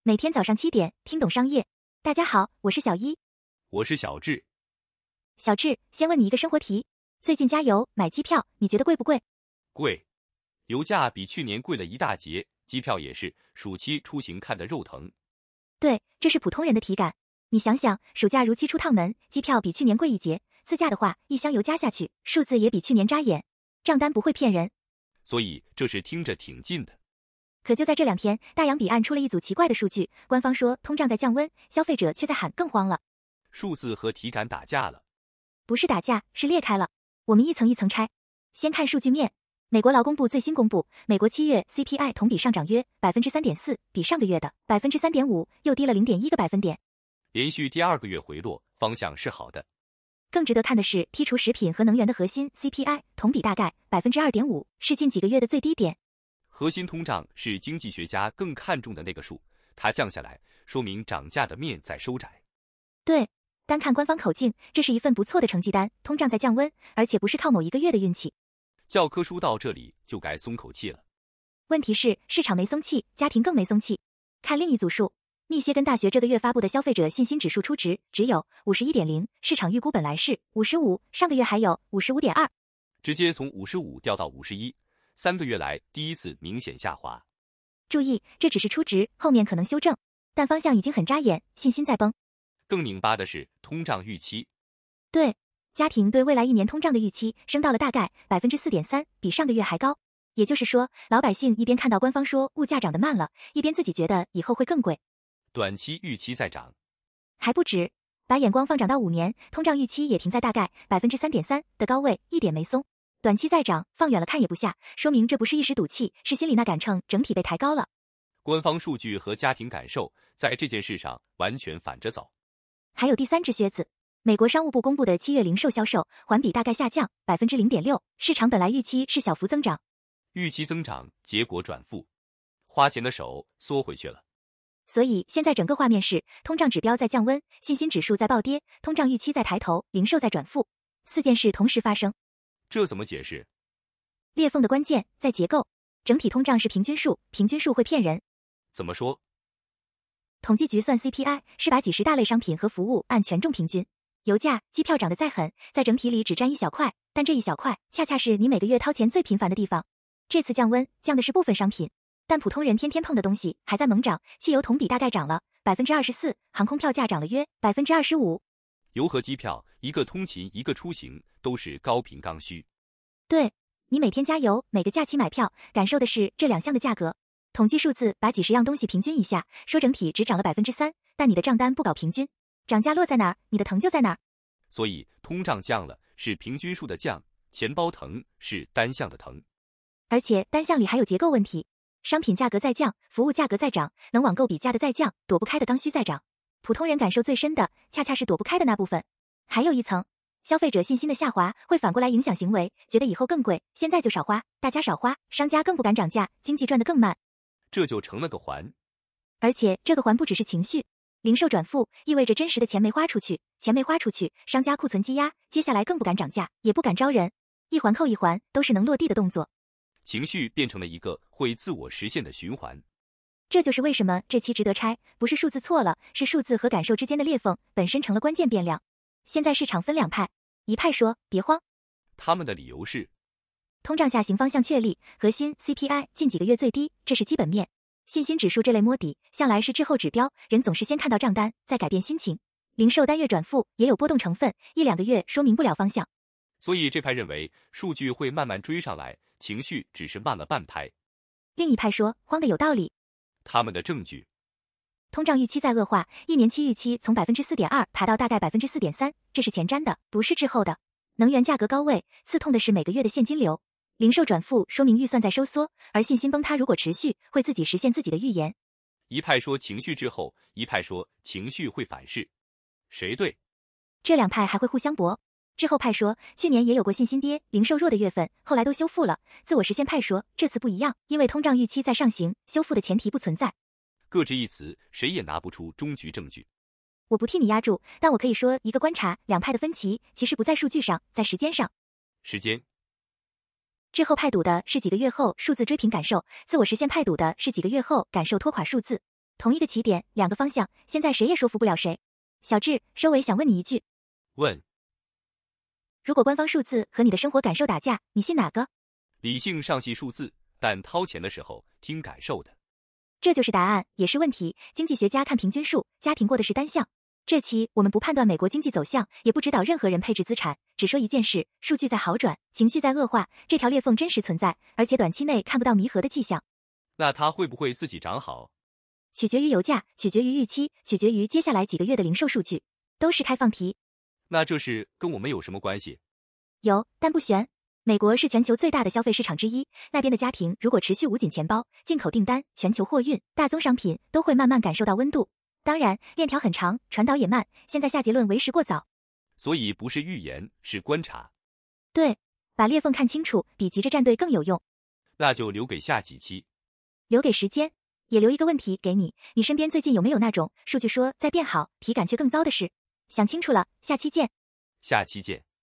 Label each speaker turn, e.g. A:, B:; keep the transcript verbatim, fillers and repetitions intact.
A: 每天早上七点，听懂商业。大家好，我是小一，
B: 我是小智。
A: 小智，先问你一个生活题：最近加油买机票，你觉得贵不贵？
B: 贵，油价比去年贵了一大截，机票也是，暑期出行看得肉疼。
A: 对，这是普通人的体感。你想想，暑假如期出趟门，机票比去年贵一截，自驾的话，一箱油加下去，数字也比去年扎眼，账单不会骗人。
B: 所以这是听着挺近的。
A: 可就在这两天，大洋彼岸出了一组奇怪的数据，官方说通胀在降温，消费者却在喊更慌了。
B: 数字和体感打架了。
A: 不是打架，是裂开了。我们一层一层拆。先看数据面，美国劳工部最新公布，美国七月 C P I 同比上涨约 百分之三点四， 比上个月的 百分之三点五 又低了 零点一个百分点，
B: 连续第二个月回落，方向是好的。
A: 更值得看的是，剔除食品和能源的核心 C P I 同比大概 百分之二点五， 是近几个月的最低点。
B: 核心通胀是经济学家更看重的那个数，它降下来，说明涨价的面在收窄。
A: 对，单看官方口径，这是一份不错的成绩单，通胀在降温，而且不是靠某一个月的运气。
B: 教科书到这里就该松口气了。
A: 问题是，市场没松气，家庭更没松气。看另一组数，密歇根大学这个月发布的消费者信心指数初值只有 五十一点零， 市场预估本来是五十五，上个月还有 五十五点二，
B: 直接从五十五掉到五十一。三个月来第一次明显下滑。
A: 注意，这只是初值，后面可能修正，但方向已经很扎眼，信心在崩。
B: 更拧巴的是通胀预期。
A: 对，家庭对未来一年通胀的预期升到了大概 百分之四点三， 比上个月还高。也就是说，老百姓一边看到官方说物价涨得慢了，一边自己觉得以后会更贵。
B: 短期预期在涨。
A: 还不止，把眼光放长到五年，通胀预期也停在大概 百分之三点三 的高位，一点没松。短期再涨，放远了看也不下，说明这不是一时赌气，是心里那杆秤整体被抬高了。
B: 官方数据和家庭感受在这件事上完全反着走。
A: 还有第三只靴子，美国商务部公布的七月零售销售环比大概下降 百分之零点六， 市场本来预期是小幅增长，
B: 预期增长，结果转负，花钱的手缩回去了。
A: 所以现在整个画面是通胀指标在降温，信心指数在暴跌，通胀预期在抬头，零售在转负，四件事同时发生。
B: 这怎么解释？
A: 裂缝的关键在结构，整体通胀是平均数，平均数会骗人。
B: 怎么说？
A: 统计局算 C P I 是把几十大类商品和服务按权重平均，油价、机票涨得再狠，在整体里只占一小块，但这一小块恰恰是你每个月掏钱最频繁的地方。这次降温降的是部分商品，但普通人天天碰的东西还在猛涨，汽油同比大概涨了 百分之二十四， 航空票价涨了约 百分之二十五。
B: 油和机票，一个通勤一个出行，都是高频刚需。
A: 对，你每天加油，每个假期买票，感受的是这两项的价格。统计数字把几十样东西平均一下，说整体只涨了 百分之三， 但你的账单不搞平均，涨价落在哪儿，你的疼就在哪儿。
B: 所以通胀降了是平均数的降，钱包疼是单项的疼。
A: 而且单项里还有结构问题，商品价格在降，服务价格在涨，能网购比价的在降，躲不开的刚需在涨。普通人感受最深的，恰恰是躲不开的那部分。还有一层，消费者信心的下滑会反过来影响行为，觉得以后更贵，现在就少花，大家少花，商家更不敢涨价，经济转得更慢。
B: 这就成了个环。
A: 而且这个环不只是情绪，零售转负意味着真实的钱没花出去，钱没花出去，商家库存积压，接下来更不敢涨价，也不敢招人，一环扣一环，都是能落地的动作。
B: 情绪变成了一个会自我实现的循环。
A: 这就是为什么这期值得拆，不是数字错了，是数字和感受之间的裂缝本身成了关键变量。现在市场分两派，一派说别慌，
B: 他们的理由是
A: 通胀下行方向确立，核心 C P I 近几个月最低，这是基本面。信心指数这类摸底向来是滞后指标，人总是先看到账单再改变心情。零售单月转负也有波动成分，一两个月说明不了方向。
B: 所以这派认为数据会慢慢追上来，情绪只是慢了半拍。
A: 另一派说慌的有道理，
B: 他们的证据，
A: 通胀预期在恶化，一年期预期从 百分之四点二 爬到大概 百分之四点三， 这是前瞻的，不是滞后的。能源价格高位，刺痛的是每个月的现金流。零售转负说明预算在收缩，而信心崩塌如果持续，会自己实现自己的预言。
B: 一派说情绪滞后，一派说情绪会反噬，谁对？
A: 这两派还会互相驳。滞后派说去年也有过信心跌、零售弱的月份，后来都修复了。自我实现派说这次不一样，因为通胀预期在上行，修复的前提不存在。
B: 各执一词，谁也拿不出终局证据。
A: 我不替你压住，但我可以说一个观察，两派的分歧其实不在数据上，在时间上。
B: 时间。
A: 滞后派赌的是几个月后数字追平感受，自我实现派赌的是几个月后感受拖垮数字。 同一个起点，两个方向，现在谁也说服不了谁。小智，收尾想问你一句，
B: 问：
A: 如果官方数字和你的生活感受打架，你信哪个？
B: 理性上系数字，但掏钱的时候听感受的。
A: 这就是答案，也是问题。经济学家看平均数，家庭过的是单向。这期我们不判断美国经济走向，也不指导任何人配置资产，只说一件事：数据在好转，情绪在恶化，这条裂缝真实存在，而且短期内看不到弥合的迹象。
B: 那它会不会自己长好？
A: 取决于油价，取决于预期，取决于接下来几个月的零售数据，都是开放题。
B: 那这事跟我们有什么关系？
A: 有，但不悬。美国是全球最大的消费市场之一，那边的家庭如果持续捂紧钱包，进口订单、全球货运、大宗商品都会慢慢感受到温度。当然，链条很长，传导也慢，现在下结论为时过早。
B: 所以不是预言，是观察。
A: 对，把裂缝看清楚，比急着站队更有用。
B: 那就留给下几期。
A: 留给时间，也留一个问题给你，你身边最近有没有那种数据说在变好，体感却更糟的事？想清楚了，下期见。
B: 下期见。